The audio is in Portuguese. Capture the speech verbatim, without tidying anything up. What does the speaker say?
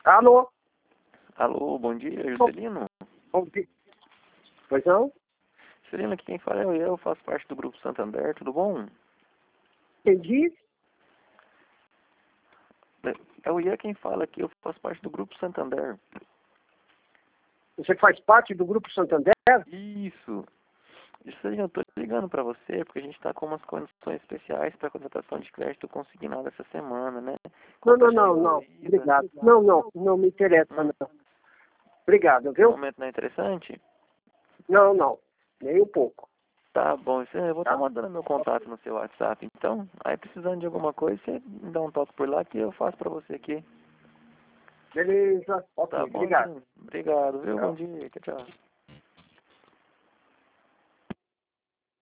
Alô? Alô, bom dia, Bom, Juscelino. bom dia. Pois não? Juscelino, aqui quem fala é eu, eu faço parte do Grupo Santander, tudo bom? Entendi? É o Ian quem fala aqui, eu faço parte do Grupo Santander. Você faz parte do Grupo Santander? Isso. Juscelino, eu tô ligando pra você porque a gente tá com umas condições especiais para contratação de crédito consignado essa semana, né? Não, Com não, taxa não, não. reduzida. Obrigado. Não, não, não me interessa, Hum, não. Obrigado, no viu? momento não é interessante? Não, não. Nem um pouco. Tá bom, Juscelino, eu vou estar Tá? mandando meu contato no seu WhatsApp, então, aí precisando de alguma coisa, você me dá um toque por lá que eu faço pra você aqui. Beleza. Ok, Tá bom, obrigado. Juscelino? Obrigado, viu? Bom Tchau. dia, tchau, tchau.